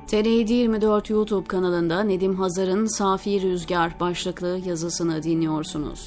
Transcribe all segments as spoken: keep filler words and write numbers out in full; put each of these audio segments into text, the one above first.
T R yedi yirmi dört YouTube kanalında Nedim Hazar'ın Safi Rüzgar başlıklı yazısını dinliyorsunuz.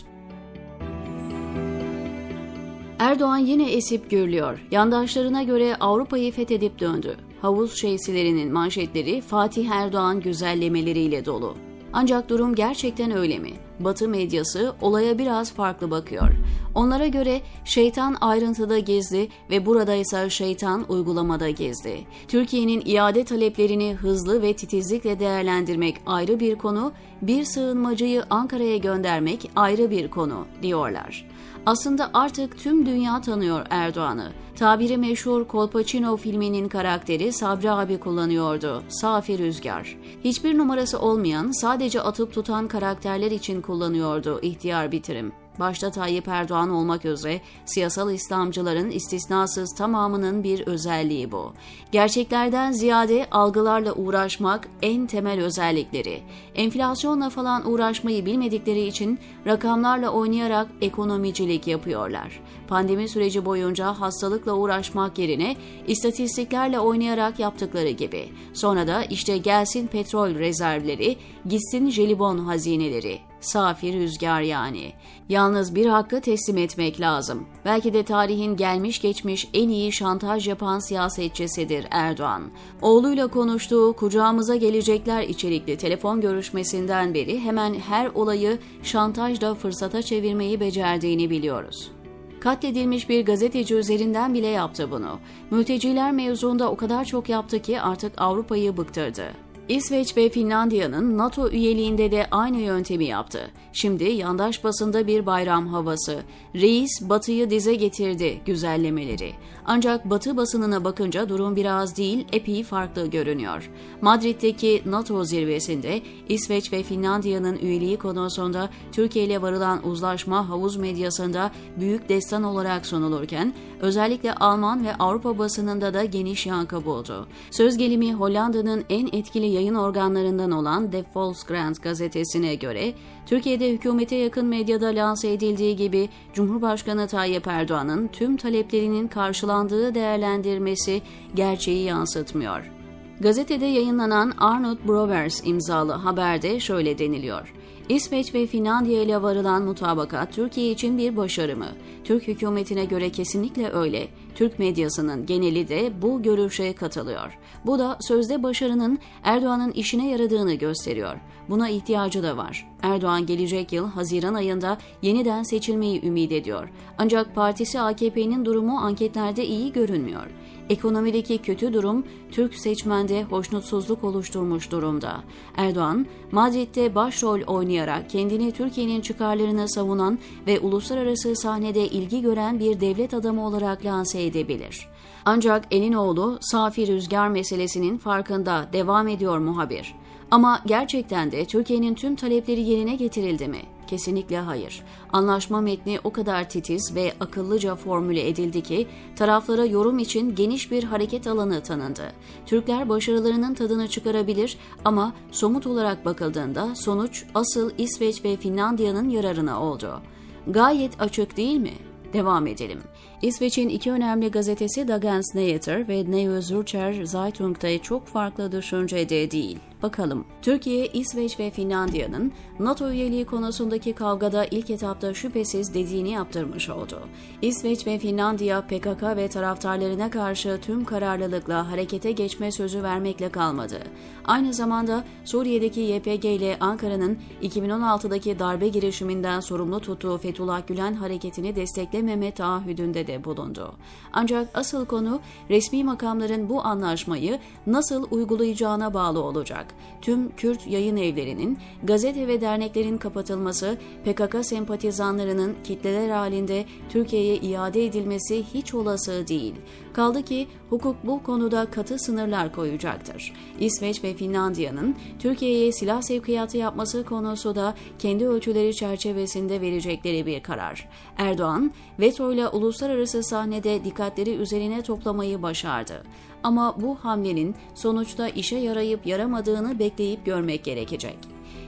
Erdoğan yine esip gürlüyor. Yandaşlarına göre Avrupa'yı fethedip döndü. Havuz şeysilerinin manşetleri Fatih Erdoğan güzellemeleriyle dolu. Ancak durum gerçekten öyle mi? Batı medyası olaya biraz farklı bakıyor. Onlara göre şeytan ayrıntıda gizli ve burada ise şeytan uygulamada gizli. Türkiye'nin iade taleplerini hızlı ve titizlikle değerlendirmek ayrı bir konu, bir sığınmacıyı Ankara'ya göndermek ayrı bir konu diyorlar. Aslında artık tüm dünya tanıyor Erdoğan'ı. Tabiri meşhur Kolpaçino filminin karakteri Sabri abi kullanıyordu. Safi Rüzgar. Hiçbir numarası olmayan, sadece atıp tutan karakterler için kullanıyordu ihtiyar bitirim. Başta Tayyip Erdoğan olmak üzere siyasal İslamcıların istisnasız tamamının bir özelliği bu. Gerçeklerden ziyade algılarla uğraşmak en temel özellikleri. Enflasyonla falan uğraşmayı bilmedikleri için rakamlarla oynayarak ekonomicilik yapıyorlar. Pandemi süreci boyunca hastalıkla uğraşmak yerine istatistiklerle oynayarak yaptıkları gibi. Sonra da işte gelsin petrol rezervleri, gitsin jelibon hazineleri. Safi rüzgar yani. Yalnız bir hakkı teslim etmek lazım. Belki de tarihin gelmiş geçmiş en iyi şantaj yapan siyasetçisidir Erdoğan. Oğluyla konuştuğu kucağımıza gelecekler içerikli telefon görüşmesinden beri hemen her olayı şantajla fırsata çevirmeyi becerdiğini biliyoruz. Katledilmiş bir gazeteci üzerinden bile yaptı bunu. Mülteciler mevzuunda o kadar çok yaptı ki artık Avrupa'yı bıktırdı. İsveç ve Finlandiya'nın NATO üyeliğinde de aynı yöntemi yaptı. Şimdi yandaş basında bir bayram havası. Reis Batı'yı dize getirdi güzellemeleri. Ancak Batı basınına bakınca durum biraz değil, epey farklı görünüyor. Madrid'deki NATO zirvesinde İsveç ve Finlandiya'nın üyeliği konusunda Türkiye ile varılan uzlaşma havuz medyasında büyük destan olarak sunulurken, özellikle Alman ve Avrupa basınında da geniş yankı buldu. Söz gelimi Hollanda'nın en etkili yayın organlarından olan De Volkskrant gazetesine göre, Türkiye'de hükümete yakın medyada lanse edildiği gibi Cumhurbaşkanı Tayyip Erdoğan'ın tüm taleplerinin karşılandığı değerlendirmesi gerçeği yansıtmıyor. Gazetede yayınlanan Arnold Brovers imzalı haberde şöyle deniliyor. İsveç ve Finlandiya ile varılan mutabakat Türkiye için bir başarı mı? Türk hükümetine göre kesinlikle öyle. Türk medyasının geneli de bu görüşe katılıyor. Bu da sözde başarının Erdoğan'ın işine yaradığını gösteriyor. Buna ihtiyacı da var. Erdoğan gelecek yıl Haziran ayında yeniden seçilmeyi ümit ediyor. Ancak partisi A K P'nin durumu anketlerde iyi görünmüyor. Ekonomideki kötü durum Türk seçmende hoşnutsuzluk oluşturmuş durumda. Erdoğan, Madrid'de başrol oynayarak kendini Türkiye'nin çıkarlarını savunan ve uluslararası sahnede ilgi gören bir devlet adamı olarak lanse edebilir. Ancak Elinoğlu Safi Rüzgar meselesinin farkında, devam ediyor muhabir. Ama gerçekten de Türkiye'nin tüm talepleri yerine getirildi mi? Kesinlikle hayır. Anlaşma metni o kadar titiz ve akıllıca formüle edildi ki taraflara yorum için geniş bir hareket alanı tanındı. Türkler başarılarının tadını çıkarabilir ama somut olarak bakıldığında sonuç asıl İsveç ve Finlandiya'nın yararına oldu. Gayet açık değil mi? Devam edelim. İsveç'in iki önemli gazetesi Dagens Nyheter ve Neue Zürcher Zeitung'da çok farklı düşüncede değil. Bakalım. Türkiye, İsveç ve Finlandiya'nın NATO üyeliği konusundaki kavgada ilk etapta şüphesiz dediğini yaptırmış oldu. İsveç ve Finlandiya P K K ve taraftarlarına karşı tüm kararlılıkla harekete geçme sözü vermekle kalmadı. Aynı zamanda Suriye'deki Y P G ile Ankara'nın iki bin on altıdaki darbe girişiminden sorumlu tuttuğu Fethullah Gülen hareketini desteklememe taahhüdünde de bulundu. Ancak asıl konu resmi makamların bu anlaşmayı nasıl uygulayacağına bağlı olacak. Tüm Kürt yayın evlerinin, gazete ve derneklerin kapatılması, P K K sempatizanlarının kitleler halinde Türkiye'ye iade edilmesi hiç olası değil. Kaldı ki hukuk bu konuda katı sınırlar koyacaktır. İsveç ve Finlandiya'nın Türkiye'ye silah sevkiyatı yapması konusu da kendi ölçüleri çerçevesinde verecekleri bir karar. Erdoğan, vetoyla uluslararası sahnede dikkatleri üzerine toplamayı başardı. Ama bu hamlenin sonuçta işe yarayıp yaramadığını bekleyip görmek gerekecek.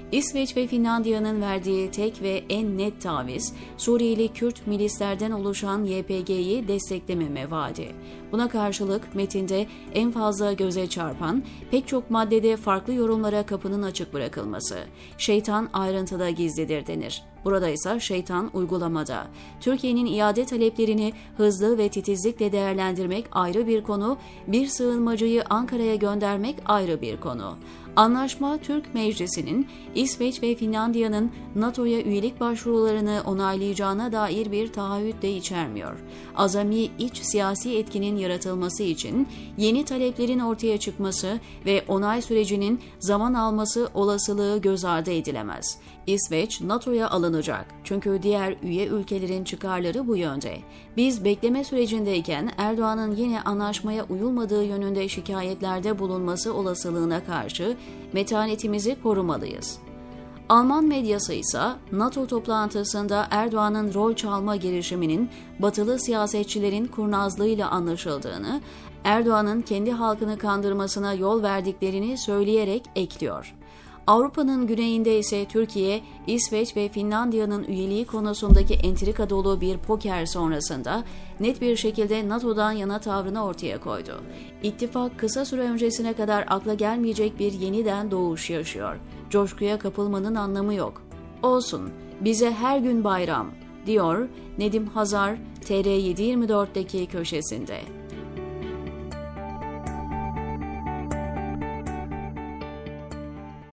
İsveç ve Finlandiya'nın verdiği tek ve en net taviz, Suriyeli Kürt milislerden oluşan Y P G'yi desteklememe vaadi. Buna karşılık metinde en fazla göze çarpan, pek çok maddede farklı yorumlara kapının açık bırakılması. Şeytan ayrıntıda gizlidir denir. Burada ise şeytan uygulamada. Türkiye'nin iade taleplerini hızlı ve titizlikle değerlendirmek ayrı bir konu, bir sığınmacıyı Ankara'ya göndermek ayrı bir konu. Anlaşma, Türk Meclisi'nin İsveç ve Finlandiya'nın NATO'ya üyelik başvurularını onaylayacağına dair bir taahhüt de içermiyor. Azami iç siyasi etkinin yaratılması için yeni taleplerin ortaya çıkması ve onay sürecinin zaman alması olasılığı göz ardı edilemez. İsveç, NATO'ya alınacak. Çünkü diğer üye ülkelerin çıkarları bu yönde. Biz bekleme sürecindeyken Erdoğan'ın yine anlaşmaya uyulmadığı yönünde şikayetlerde bulunması olasılığına karşı metanetimizi korumalıyız. Alman medyası ise NATO toplantısında Erdoğan'ın rol çalma girişiminin batılı siyasetçilerin kurnazlığıyla anlaşıldığını, Erdoğan'ın kendi halkını kandırmasına yol verdiklerini söyleyerek ekliyor. Avrupa'nın güneyinde ise Türkiye, İsveç ve Finlandiya'nın üyeliği konusundaki entrika dolu bir poker sonrasında net bir şekilde NATO'dan yana tavrını ortaya koydu. İttifak kısa süre öncesine kadar akla gelmeyecek bir yeniden doğuş yaşıyor. Coşkuya kapılmanın anlamı yok. Olsun, bize her gün bayram, diyor Nedim Hazar T R yedi yirmi dört'teki köşesinde.